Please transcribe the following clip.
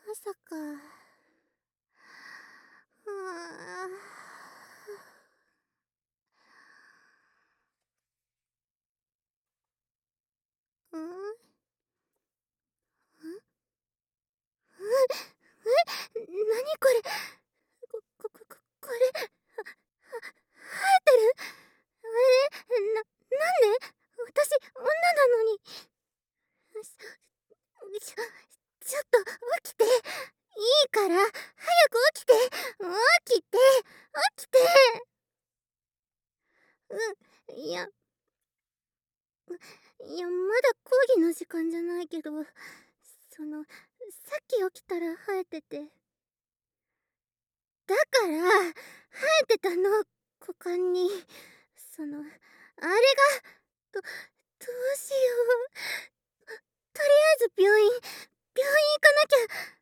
まさか。うん？なにこれ。これ、生えてる。なんで私、女なのに。ちょっと、起きて。いいから、早く起きて。起きて。起きて。いや、まだ講義の時間じゃないけど、さっき起きたら生えてて。だから、生えてたの、股間に。あれが、どうしよう。とりあえず病院行かなきゃ。